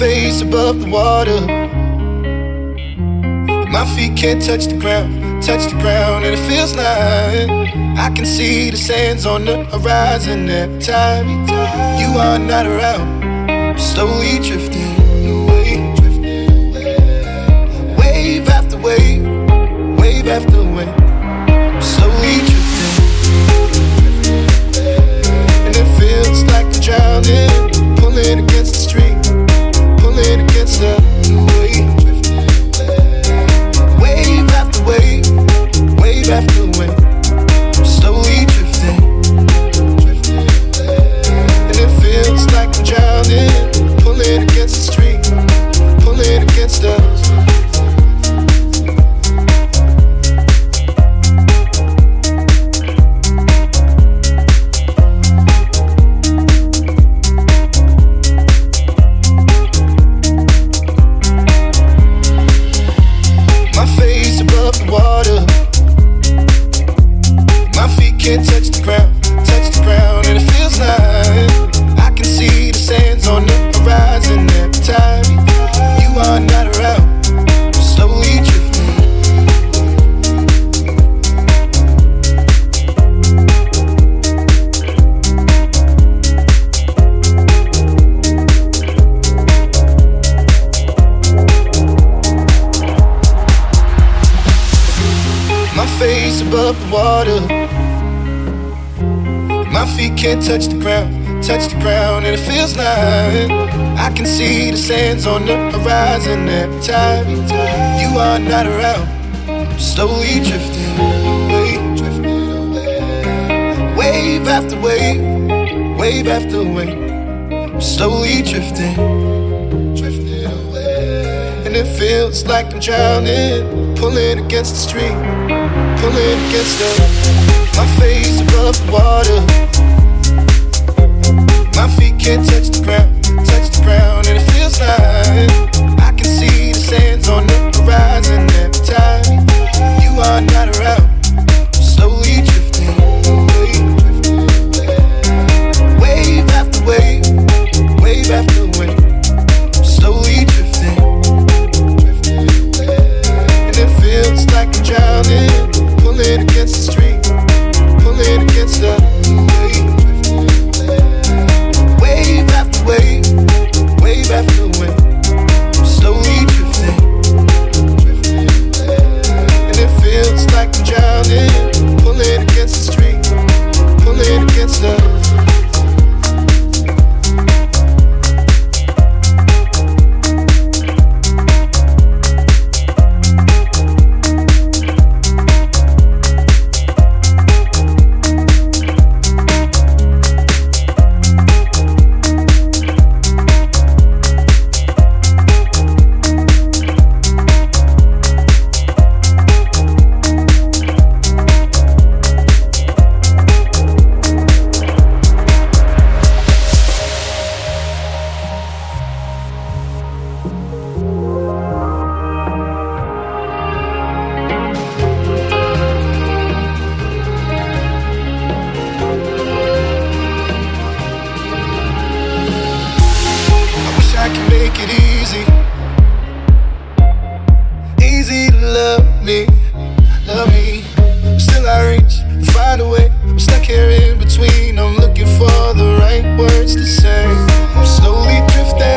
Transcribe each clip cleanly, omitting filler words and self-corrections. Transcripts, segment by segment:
face above the water. My feet can't touch the ground, and it feels like I can see the sands on the horizon every time you are not around. I'm slowly drifting away, wave after wave, wave after wave. I'm slowly drifting, and it feels like I'm drowning, pulling against the stream, pulling against the wave. Wave after wave, wave after wave, I'm slowly drifting, and it feels like I'm drowning, pulling against the stream, pulling against us. Can't touch the ground, and it feels like I can see the sands on the horizon every time you are not around. I'm slowly drifting, my face above the water. My feet can't touch the ground, and it feels like I can see the sands on the horizon every time you are not around. I'm slowly drifting away, wave after wave, wave after wave. I'm slowly drifting, and it feels like I'm drowning, pulling against the stream, pulling against my face above the water. My feet can't touch the ground, and it feels like I can see the sands on the horizon every time you are not around. I'm slowly drifting away, wave after wave, wave after wave. I'm slowly drifting, and it feels like I'm drowning, pulling against the stream, pulling against the wave. Wave after wave, wave after wave. I'm slowly drifting, and it feels like I'm drowning, pulling against the stream, pulling against the.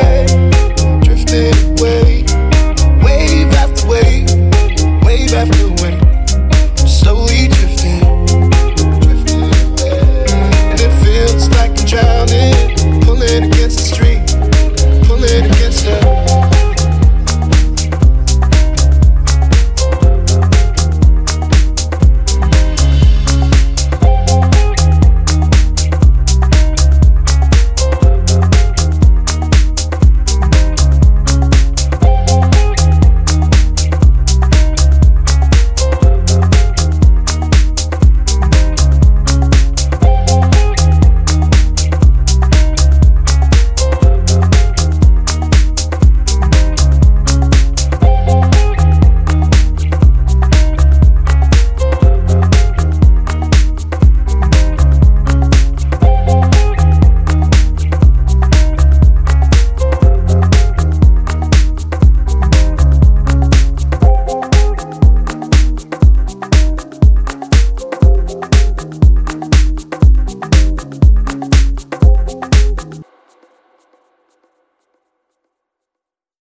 Drifting away, wave after wave, wave after wave.